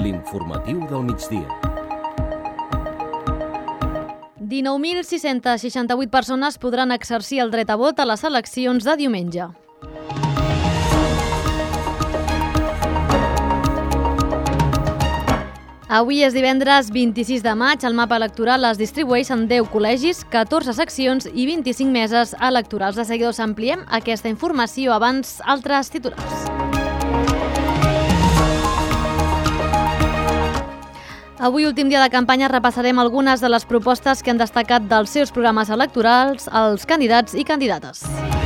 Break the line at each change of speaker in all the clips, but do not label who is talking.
L'informatiu del migdia.
19.668 persones podran exercir el dret a vot a les eleccions de diumenge. Avui és divendres 26 de maig. El mapa electoral es distribueix en 10 col·legis, 14 seccions i 25 meses electorals. De seguida us ampliem aquesta informació, abans altres titulars. Avui, últim dia de campanya, repassarem algunes de les propostes que han destacat dels seus programes electorals els candidats i candidates.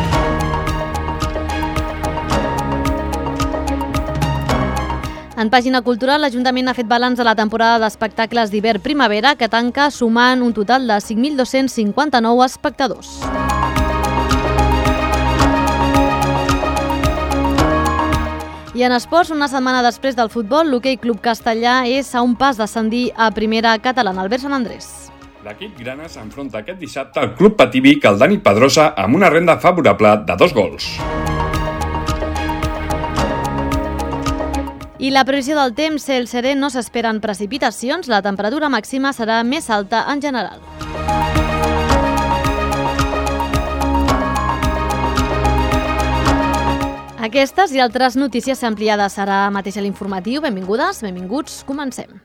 En pàgina cultural, l'Ajuntament ha fet balanç de la temporada d'espectacles d'hivern-primavera, que tanca sumant un total de 5.259 espectadors. I en esports, una setmana després del futbol, l'Hoquei Club Castellà és a un pas d'ascendir a primera catalana. Albert Sant Andrés.
L'equip grana s'enfronta aquest dissabte al Club Pativic al Dani Pedrosa amb una renda favorable de 2 gols.
I la previsió del temps, cel serè, no s'esperen precipitacions, la temperatura màxima serà més alta en general. Aquestes i altres notícies ampliades serà mateix a l'informatiu. Benvingudes, benvinguts, comencem.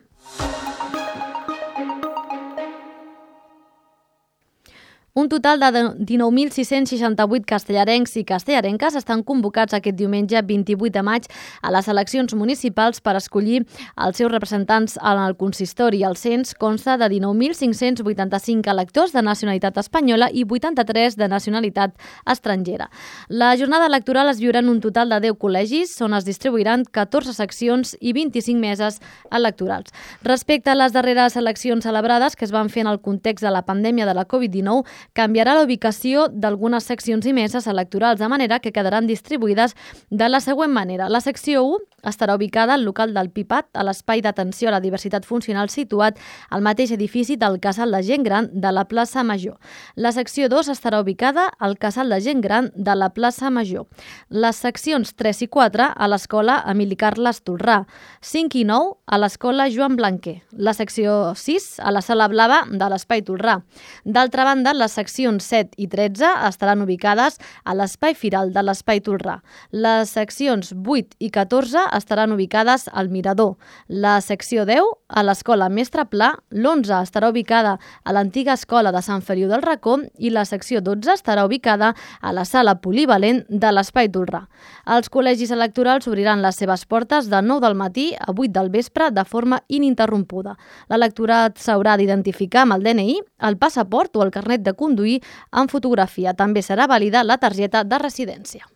Un total de 19.668 castellarencs i castellarenques estan convocats aquest diumenge 28 de maig a les eleccions municipals per escollir els seus representants en el consistori. El cens consta de 19.585 electors de nacionalitat espanyola i 83 de nacionalitat estrangera. La jornada electoral es viurà en un total de 10 col·legis, on es distribuiran 14 seccions i 25 meses electorals. Respecte a les darreres eleccions celebrades, que es van fer en el context de la pandèmia de la Covid-19, canviarà la ubicació d'algunes seccions i meses electorals, de manera que quedaran distribuïdes de la següent manera. La secció 1 estarà ubicada al local del PIPAT, a l'espai d'atenció a la diversitat funcional situat al mateix edifici del Casal de Gent Gran de la plaça Major. La secció 2 estarà ubicada al Casal de Gent Gran de la plaça Major. Les seccions 3 i 4 a l'escola Emili Carles Tolrà, 5 i 9 a l'escola Joan Blanquer, la secció 6 a la sala blava de l'espai Tolrà. D'altra banda, les seccions 7 i 13 estaran ubicades a l'espai Firal de l'espai Tolrà. Les seccions 8 i 14 estaran ubicades al Mirador. La secció 10 a l'escola Mestre Pla, l'11 estarà ubicada a l'antiga escola de Sant Feliu del Racó i la secció 12 estarà ubicada a la sala polivalent de l'espai Tolrà. Els col·legis electorals obriran les seves portes de 9 del matí a 8 del vespre de forma ininterrompuda. L'electorat s'haurà d'identificar amb el DNI, el passaport o el carnet de conduir amb fotografia. També serà vàlida la targeta de residència.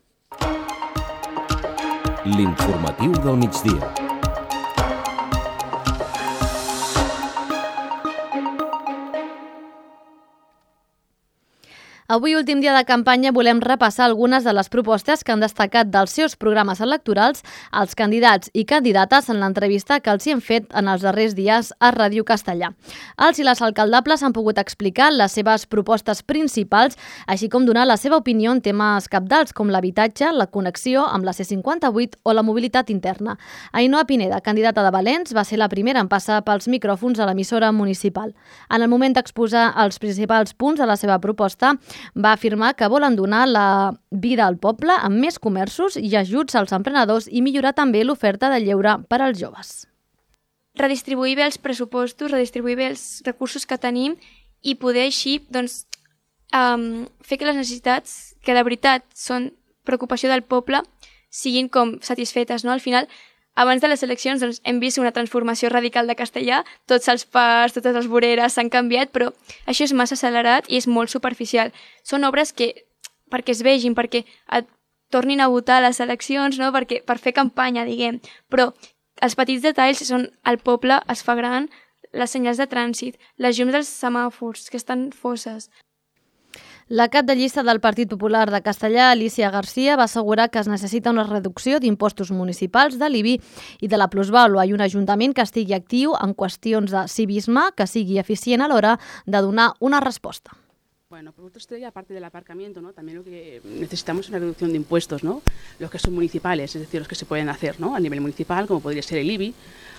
L'informatiu del migdia.
Avui, últim dia de campanya, volem repassar algunes de les propostes que han destacat dels seus programes electorals els candidats i candidates en l'entrevista que els hi hem fet en els darrers dies a Ràdio Castellà. Els i les alcaldables han pogut explicar les seves propostes principals, així com donar la seva opinió en temes cabdals com l'habitatge, la connexió amb la C58 o la mobilitat interna. Ainhoa Pineda, candidata de Valens, va ser la primera en passar pels micròfons a l'emissora municipal. En el moment d'exposar els principals punts de la seva proposta, va afirmar que volen donar la vida al poble amb més comerços i ajuts als emprenedors i millorar també l'oferta de lleure per als joves.
Redistribuir bé els pressupostos, redistribuir bé els recursos que tenim i poder així fer que les necessitats, que de veritat són preocupació del poble, siguin com satisfetes, no? Al final, abans de les eleccions hem vist una transformació radical de Castellà, tots els parcs, totes les voreres s'han canviat, però això és massa accelerat i és molt superficial. Són obres que, perquè es vegin, perquè et tornin a votar a les eleccions, no? Per fer campanya, diguem. Però els petits detalls són el poble es fa gran, les senyals de trànsit, les llums dels semàfors, que estan fosses.
La cap de llista del Partit Popular de Castellà, Alicia García, va assegurar que es necessita una reducció d'impostos municipals, de l'IBI i de la plusvàlua i un ajuntament que estigui actiu en qüestions de civisme, que sigui eficient a l'hora de donar una resposta.
Bueno, producto estrella, aparte del aparcamiento, ¿no? También lo que necesitamos es una reducción de impuestos, ¿no? Los que son municipales, es decir, los que se pueden hacer, ¿no? A nivel municipal, como podría ser el IBI,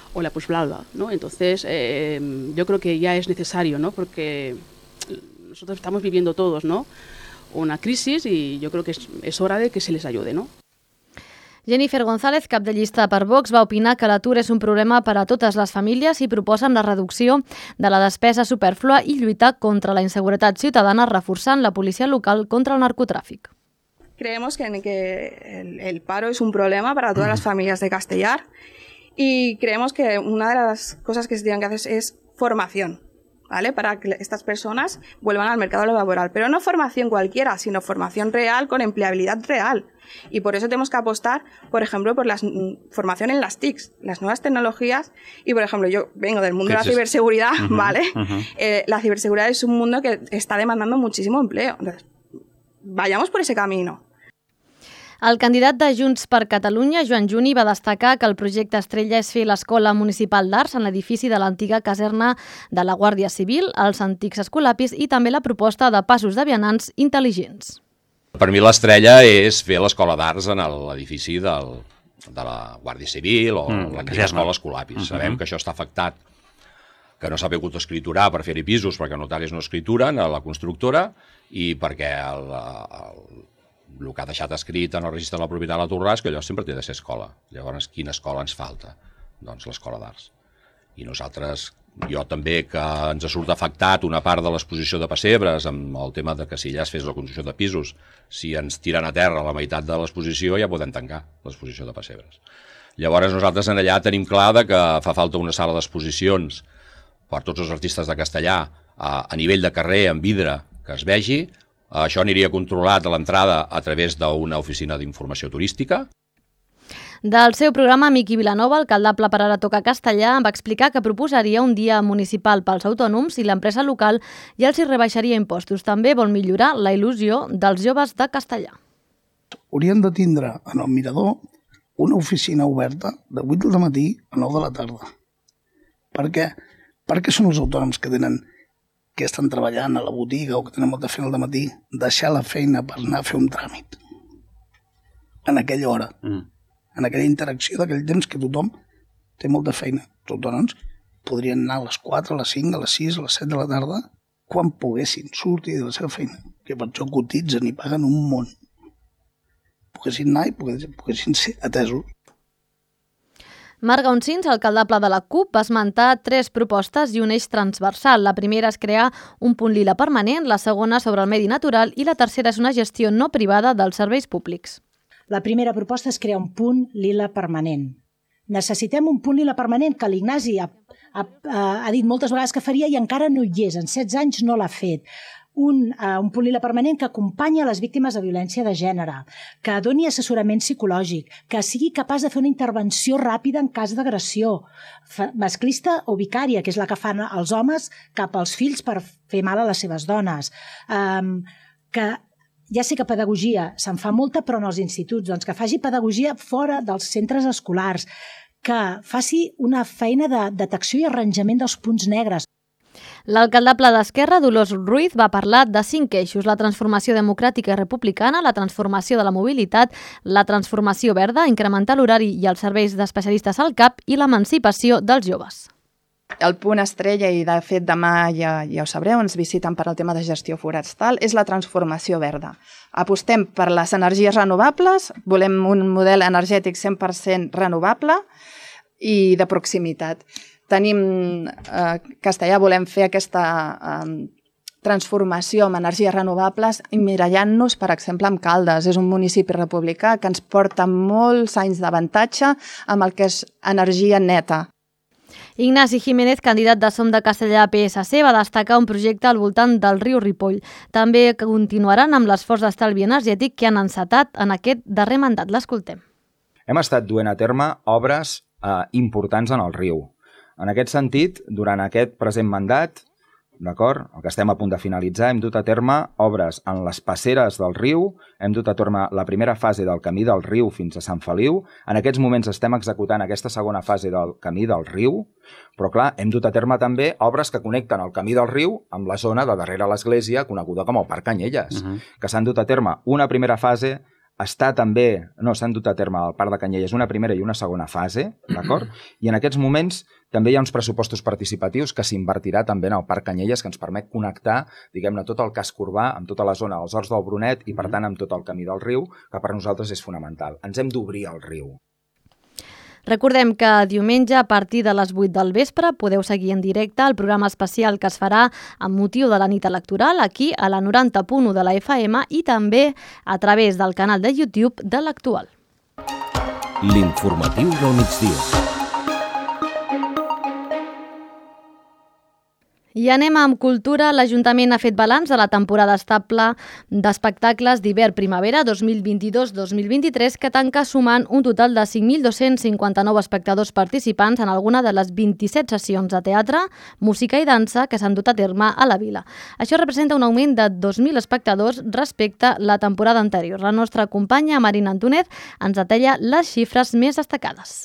o la plusvalva, ¿no? Entonces, yo creo que ya es necesario, ¿no? Porque nosotros estamos viviendo todos, ¿no? Una crisis y yo creo que es hora de que se les ayude, ¿no?
Jennifer González, cap de llista per Vox, va opinar que l'atur és un problema per a totes les famílies i proposen la reducció de la despesa supèrflua i lluitar contra la inseguretat ciutadana reforçant la policia local contra el narcotràfic.
Creemos que el paro es un problema para todas las familias de Castellar y creemos que una de las cosas que se tienen que hacer es formación, ¿vale? Para que estas personas vuelvan al mercado laboral. Pero no formación cualquiera, sino formación real con empleabilidad real. Y por eso tenemos que apostar, por ejemplo, por la formación en las TICs, las nuevas tecnologías. Y, por ejemplo, yo vengo del mundo de la ciberseguridad, ¿vale? La ciberseguridad es un mundo que está demandando muchísimo empleo. Entonces, vayamos por ese camino.
El candidat de Junts per Catalunya, Joan Juni, va destacar que el projecte estrella és fer l'Escola Municipal d'Arts en l'edifici de l'antiga caserna de la Guàrdia Civil, els antics escolapis i també la proposta de passos de vianants intel·ligents.
Per mi l'estrella és fer l'Escola d'Arts en l'edifici de la Guàrdia Civil o l'antiga Escola Escolapis. Sabem que això està afectat, que no s'ha pogut escriturar per fer-hi pisos perquè notaris no escrituren a la constructora i perquè el que ha deixat escrit en el registre de la propietat de la Torràs, que allò sempre té de ser escola. Llavors, quina escola ens falta? Doncs l'Escola d'Arts. I nosaltres, jo també, que ens surt afectat una part de l'exposició de pessebres amb el tema de que si allà es fes la construcció de pisos, si ens tiren a terra la meitat de l'exposició ja podem tancar l'exposició de pessebres. Llavors, nosaltres en allà tenim clar que fa falta una sala d'exposicions per tots els artistes de castellà a nivell de carrer, en vidre, que es vegi. Això aniria controlat a l'entrada a través d'una oficina d'informació turística.
Del seu programa, Miqui Vilanova, alcaldable per ara toca castellà, va explicar que proposaria un dia municipal pels autònoms i l'empresa local i els hi rebaixaria impostos. També vol millorar la il·lusió dels joves de castellà.
Haurien de tindre en el Mirador una oficina oberta de 8 del matí a 9 de la tarda. Per què? Perquè són els autònoms que estan treballant a la botiga o que tenen molta feina al dematí, deixar la feina per anar a fer un tràmit. En aquella hora. En aquella interacció d'aquell temps que tothom té molta feina. Els autònoms podrien anar a les 4, a les 5, a les 6, a les 7 de la tarda, quan poguessin sortir de la seva feina, que per això cotitzen i paguen un munt. Poguessin anar i poguessin ser atesos.
Marc Gaunsins, alcaldable de la CUP, va esmentar 3 propostes i un eix transversal. La primera és crear un punt lila permanent, la segona sobre el medi natural i la tercera és una gestió no privada dels serveis públics.
La primera proposta és crear un punt lila permanent. Necessitem un punt lila permanent que l'Ignasi ha dit moltes vegades que faria i encara no hi és. En 16 anys no l'ha fet. Un punt lila permanent que acompanyi les víctimes de violència de gènere, que doni assessorament psicològic, que sigui capaç de fer una intervenció ràpida en cas d'agressió masclista o vicària, que és la que fan els homes cap als fills per fer mal a les seves dones. Que ja sé que pedagogia se'n fa molta, però en els instituts, doncs que faci pedagogia fora dels centres escolars, que faci una feina de detecció i arranjament dels punts negres.
L'alcaldable d'Esquerra, Dolors Ruiz, va parlar de 5 eixos: la transformació democràtica i republicana, la transformació de la mobilitat, la transformació verda, incrementar l'horari i els serveis d'especialistes al CAP i l'emancipació dels joves.
El punt estrella, i de fet demà ja ho sabreu, ens visiten per al tema de gestió forestal, és la transformació verda. Apostem per les energies renovables, volem un model energètic 100% renovable i de proximitat. Tenim Castellà, volem fer aquesta transformació amb energies renovables emmirallant-nos, per exemple, amb Caldes. És un municipi republicà que ens porta molts anys d'avantatge amb el que és energia neta.
Ignasi Jiménez, candidat de Som de Castellà PSC, va destacar un projecte al voltant del riu Ripoll. També continuaran amb l'esforç d'estalvi energètic que han encetat en aquest darrer mandat. L'escoltem.
Hem estat duent a terme obres importants en el riu. En aquest sentit, durant aquest present mandat, d'acord, el que estem a punt de finalitzar, hem dut a terme obres en les passeres del riu, hem dut a terme la primera fase del camí del riu fins a Sant Feliu. En aquests moments estem executant aquesta segona fase del camí del riu, però clar, hem dut a terme també obres que connecten el camí del riu amb la zona de darrere l'església, coneguda com el Parc Canyelles, que s'han dut a terme una primera fase s'han dut a terme al Parc de Canyelles una primera i una segona fase, d'acord? I en aquests moments també hi ha uns pressupostos participatius que s'invertirà també en el Parc Canyelles, que ens permet connectar, diguem-ne, tot el casc urbà amb tota la zona dels Horts del Brunet i, per tant, amb tot el camí del riu, que per nosaltres és fonamental. Ens hem d'obrir al riu.
Recordem que diumenge, a partir de les 8 del vespre, podeu seguir en directe el programa especial que es farà amb motiu de la nit electoral aquí a la 90.1 de la FM i també a través del canal de YouTube de l'Actual.
L'informatiu del migdia.
I anem amb cultura. L'Ajuntament ha fet balanç de la temporada estable d'espectacles d'hivern-primavera 2022-2023 que tanca sumant un total de 5.259 espectadors participants en alguna de les 27 sessions de teatre, música i dansa que s'han dut a terme a la vila. Això representa un augment de 2.000 espectadors respecte a la temporada anterior. La nostra companya Marina Antúnez ens detalla les xifres més destacades.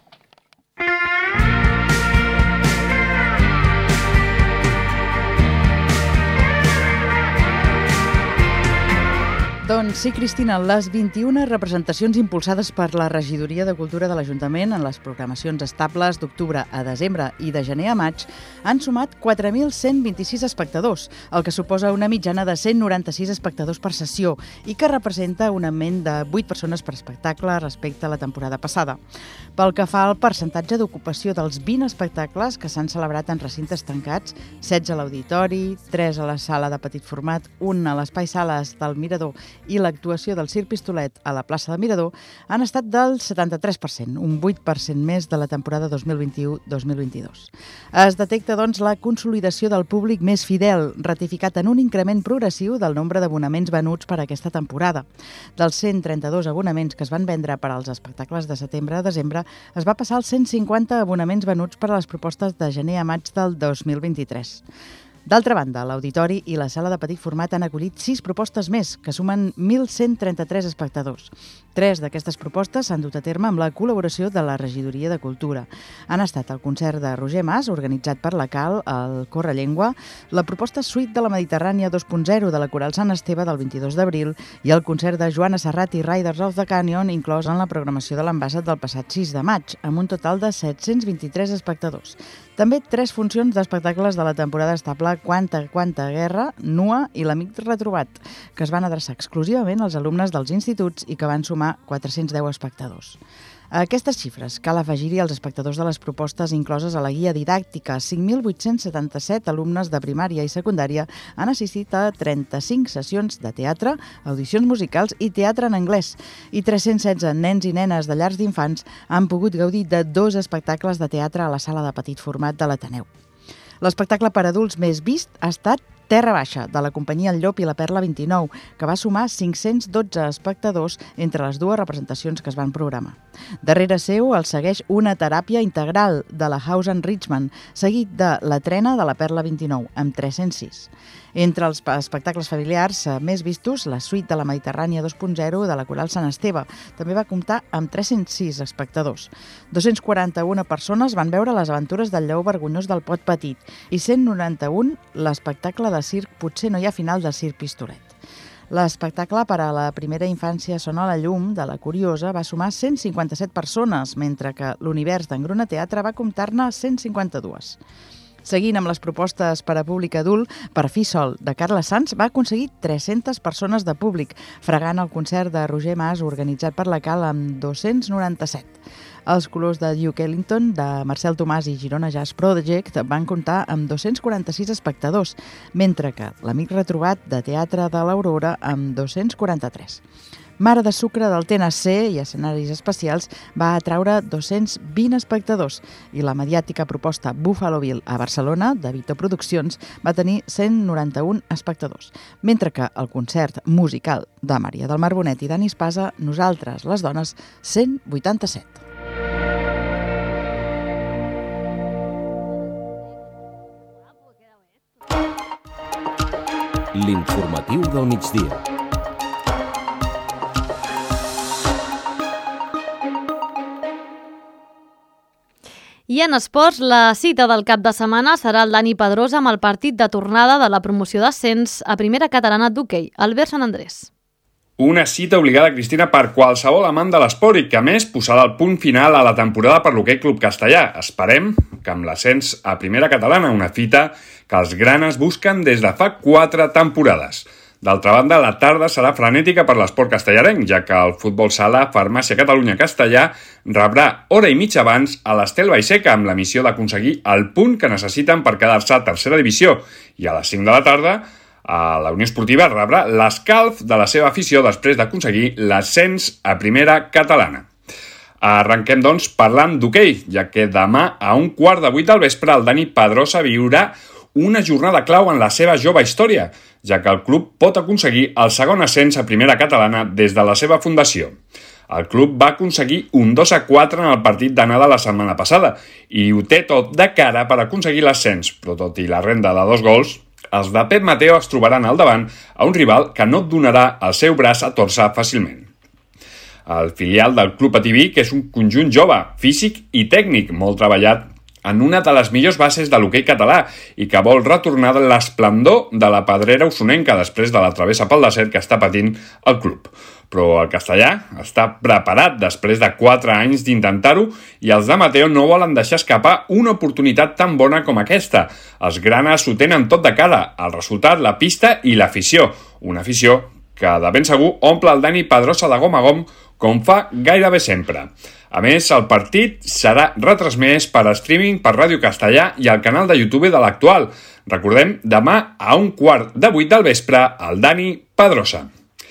Doncs sí, Cristina, les 21 representacions impulsades per la Regidoria de Cultura de l'Ajuntament en les programacions estables d'octubre a desembre i de gener a maig han sumat 4.126 espectadors, el que suposa una mitjana de 196 espectadors per sessió i que representa un augment de 8 persones per espectacle respecte a la temporada passada. Pel que fa al percentatge d'ocupació dels 20 espectacles que s'han celebrat en recintes tancats, 16 a l'auditori, 3 a la sala de petit format, 1 a l'espai sales del Mirador i l'actuació del Circ Pistolet a la plaça del Mirador han estat del 73%, un 8% més de la temporada 2021-2022. Es detecta, doncs, la consolidació del públic més fidel, ratificat en un increment progressiu del nombre d'abonaments venuts per aquesta temporada. Dels 132 abonaments que es van vendre per als espectacles de setembre a desembre, es va passar als 150 abonaments venuts per a les propostes de gener a maig del 2023. D'altra banda, l'auditori i la sala de petit format han acollit 6 propostes més, que sumen 1.133 espectadors. 3 d'aquestes propostes s'han dut a terme amb la col·laboració de la Regidoria de Cultura. Han estat el concert de Roger Mas, organitzat per la CAL, el Correllengua, la proposta Suite de la Mediterrània 2.0 de la Coral Sant Esteve del 22 d'abril i el concert de Joana Serrat i Riders of the Canyon, inclòs en la programació de l'Ambassat del passat 6 de maig, amb un total de 723 espectadors. També 3 funcions d'espectacles de la temporada estable Quanta Guerra, Nua i l'Amic Retrobat, que es van adreçar exclusivament als alumnes dels instituts i que van sumar 410 espectadors. A aquestes xifres cal afegir-hi els espectadors de les propostes incloses a la guia didàctica. 5.877 alumnes de primària i secundària han assistit a 35 sessions de teatre, audicions musicals i teatre en anglès. I 316 nens i nenes de llars d'infants han pogut gaudir de 2 espectacles de teatre a la sala de petit format de l'Ateneu. L'espectacle per adults més vist ha estat Terra Baixa, de la companyia El Llop i la Perla 29, que va sumar 512 espectadors entre les 2 representacions que es van programar. Darrere seu el segueix Una teràpia integral, de la House and Richmond, seguit de La Trena, de la Perla 29, amb 306. Entre els espectacles familiars més vistos, la Suite de la Mediterrània 2.0 de la Coral Sant Esteve també va comptar amb 306 espectadors. 241 persones van veure les aventures del lleó vergonyós del Pot Petit i 191 l'espectacle de circ Potser no hi ha final del Circ Pistolet. L'espectacle per a la primera infància Sona la llum, de la Curiosa, va sumar 157 persones, mentre que l'Univers d'Engruna Teatre va comptar-ne 152. Seguint amb les propostes per a públic adult, Per fi sol, de Carles Sans, va aconseguir 300 persones de públic, fregant el concert de Roger Mas organitzat per la CAL amb 297. Els colors de Duke Ellington, de Marcel Tomàs i Girona Jazz Project van comptar amb 246 espectadors, mentre que l'Amic Retrobat, de Teatre de l'Aurora, amb 243. Mare de Sucre del TNC i escenaris especials va atraure 220 espectadors i la mediàtica proposta Buffalo Bill a Barcelona, de Vito Produccions, va tenir 191 espectadors, mentre que el concert musical de Maria del Mar Bonet i Dani Espasa, Nosaltres, les dones, 187.
L'informatiu del migdia.
I en esports, la cita del cap de setmana serà el Dani Pedrosa amb el partit de tornada de la promoció d'ascens a primera catalana d'hoquei, Albert Sant Andrés.
una cita obligada, Cristina, per qualsevol amant de l'esport i que, a més, posarà el punt final a la temporada per l'Hoquei Club Castellà. Esperem que amb l'ascens a primera catalana, una fita que els granes busquen des de fa 4 temporades. D'altra banda, la tarda serà frenètica per l'esport castellarenc, ja que el futbol sala Farmàcia Catalunya Castellà rebrà hora i mitja abans a l'Estel Vallseca amb la missió d'aconseguir el punt que necessiten per quedar-se a tercera divisió. I a les 5 de la tarda, la Unió Esportiva rebrà l'escalf de la seva afició després d'aconseguir l'ascens a primera catalana. Arrenquem, doncs, parlant d'hoquei, ja que demà a 7:15 del vespre el Dani Pedrosa viurà una jornada clau en la seva jove història, ja que el club pot aconseguir el segon ascens a primera catalana des de la seva fundació. El club va aconseguir un 2-4 en el partit d'anada la setmana passada i ho té tot de cara per aconseguir l'ascens, però tot i la renda de 2 gols, els de Pep Mateo es trobaran al davant a un rival que no donarà el seu braç a torçar fàcilment. El filial del Club Ativí, que és un conjunt jove, físic i tècnic, molt treballat en una de les millors bases de l'hoquei català i que vol retornar l'esplendor de la pedrera usonenca després de la travessa pel desert que està patint el club. Però el castellà està preparat després de 4 anys d'intentar-ho i els de Mateo no volen deixar escapar una oportunitat tan bona com aquesta. Els granes ho tenen tot de cara, el resultat, la pista i l'afició. Una afició que de ben segur omple el Dani Pedrosa de gom a gom com fa gairebé sempre. A més, el partit serà retransmès per streaming per Ràdio Castellà i al canal de YouTube de l'Actual. Recordem, demà a 7:15 del vespre, el Dani Pedrosa.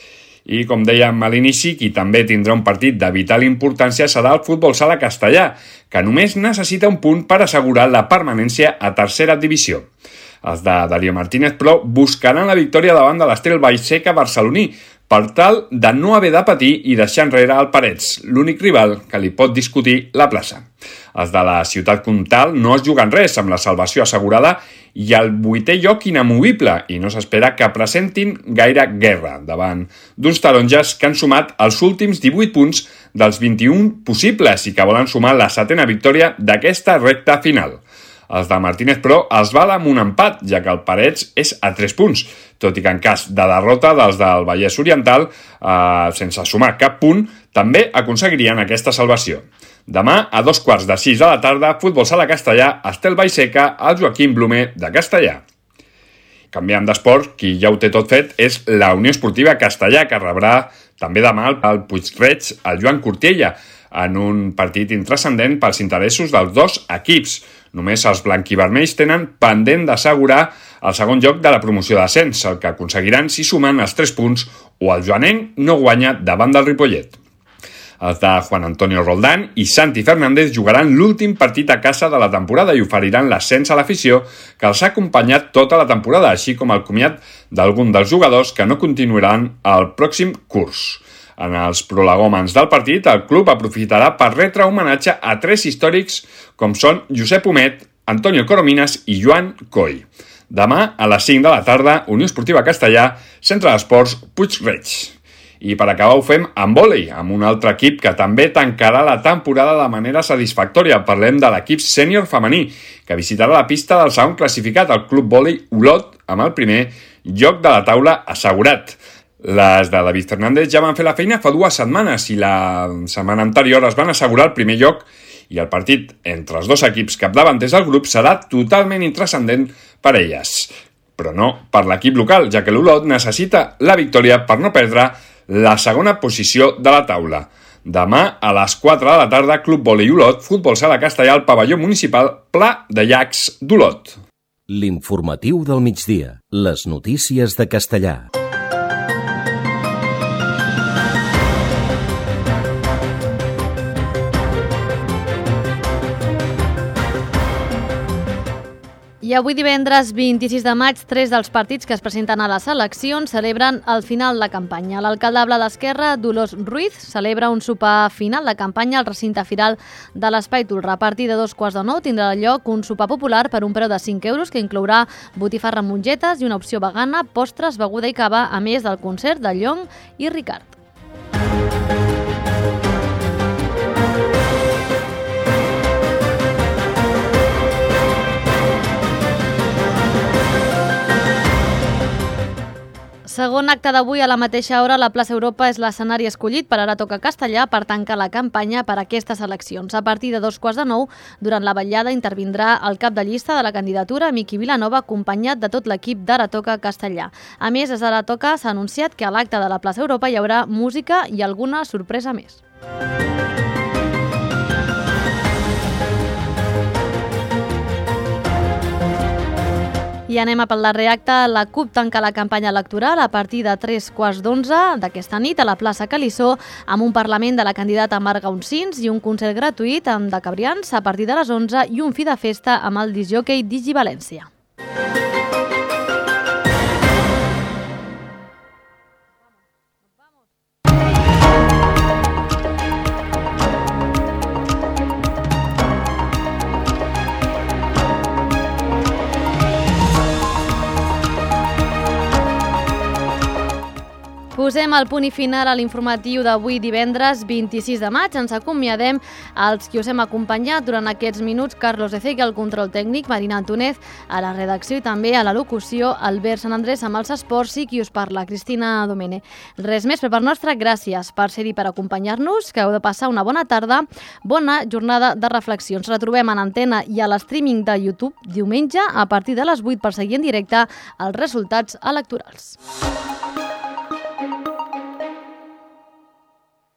I, com dèiem a l'inici, qui també tindrà un partit de vital importància serà el futbol sala castellà, que només necessita un punt per assegurar la permanència a tercera divisió. Els de Darío Martínez, però, buscaran la victòria davant de l'Estel Vallseca barceloní, per tal de no haver de patir i deixar enrere el Parets, l'únic rival que li pot discutir la plaça. Els de la Ciutat Comtal no es juguen res, amb la salvació assegurada i el 8è lloc inamovible, i no s'espera que presentin gaire guerra davant d'uns taronges que han sumat els últims 18 punts dels 21 possibles i que volen sumar la 7a victòria d'aquesta recta final. Els de Martínez, però, es val amb un empat, ja que el Parets és a 3 punts, tot i que en cas de derrota dels del Vallès Oriental, sense sumar cap punt, també aconseguirien aquesta salvació. Demà, a 5:15 de la tarda, futbol sala castellà, Estel Vallseca, al Joaquim Blume de Castellà. Canviant d'esport, qui ja ho té tot fet és la Unió Esportiva Castellà, que rebrà també demà al Puig-reig el Joan Cortiella, en un partit intranscendent pels interessos dels 2 equips. Només els blanquivermells tenen pendent d'assegurar el segon lloc de la promoció d'ascens, el que aconseguiran si sumen els 3 punts o el joanenc no guanya davant del Ripollet. Els de Juan Antonio Roldán i Santi Fernández jugaran l'últim partit a casa de la temporada i oferiran l'ascens a l'afició que els ha acompanyat tota la temporada, així com el comiat d'algun dels jugadors que no continuaran el pròxim curs. En els prolegòmens del partit, el club aprofitarà per retre homenatge a 3 històrics com són Josep Humet, Antonio Coromines i Joan Coll. Demà, a les 5 de la tarda, Unió Esportiva Castellà, Centre d'Esports Puig-reig. I per acabar ho fem amb vòlei, amb un altre equip que també tancarà la temporada de manera satisfactòria. Parlem de l'equip sènior femení, que visitarà la pista del segon classificat, el Club Vòlei Olot, amb el primer lloc de la taula assegurat. Les de David Fernández ja van fer la feina fa 2 setmanes i la setmana anterior es van assegurar el primer lloc i el partit entre els 2 equips capdavanters del grup serà totalment intranscendent per elles. Però no per l'equip local, ja que l'Olot necessita la victòria per no perdre la segona posició de la taula. Demà, a les 4 de la tarda, Club Vòlei Olot, futbol sala castellà al pavelló municipal Pla de Llacs d'Olot.
L'informatiu del migdia. Les notícies de Castellà.
I avui divendres 26 de maig, 3 dels partits que es presenten a les eleccions celebren el final de campanya. L'alcaldable d'Esquerra, Dolors Ruiz, celebra un sopar final de campanya al recinte firal de l'Espai Tolrà. A partir de 2:15 tindrà lloc un sopar popular per un preu de 5 euros que inclourà botifarra amb mongetes i una opció vegana, postres, beguda i cava, a més del concert de Llong i Ricard. Segon acte d'avui a la mateixa hora, la plaça Europa és l'escenari escollit per Ara Toca Castellà per tancar la campanya per a aquestes eleccions. A partir de 8:45, durant la vetllada, intervindrà el cap de llista de la candidatura, Miqui Vilanova, acompanyat de tot l'equip d'Ara Toca Castellà. A més, des d'Ara Toca s'ha anunciat que a l'acte de la plaça Europa hi haurà música i alguna sorpresa més. I anem a pel darrer acte. La CUP tanca la campanya electoral a partir de 3:15 d'aquesta nit a la plaça Calissó amb un parlament de la candidata Marga Uncins i un concert gratuït amb de Cabrians a partir de les 11 i un fi de festa amb el discjòquei Digi València. Posem el punt i final a l'informatiu d'avui divendres 26 de maig. Ens acomiadem als qui us hem acompanyat durant aquests minuts. Carlos Ezeiga, el control tècnic, Marina Antonez a la redacció i també a la locució, Albert Sant Andrés amb els esports i qui us parla, Cristina Domene. Res més per part nostra, gràcies per ser-hi, per acompanyar-nos, que heu de passar una bona tarda, bona jornada de reflexions. Retrobem en antena i a l'streaming de YouTube diumenge a partir de les 8 per seguir en directe els resultats electorals.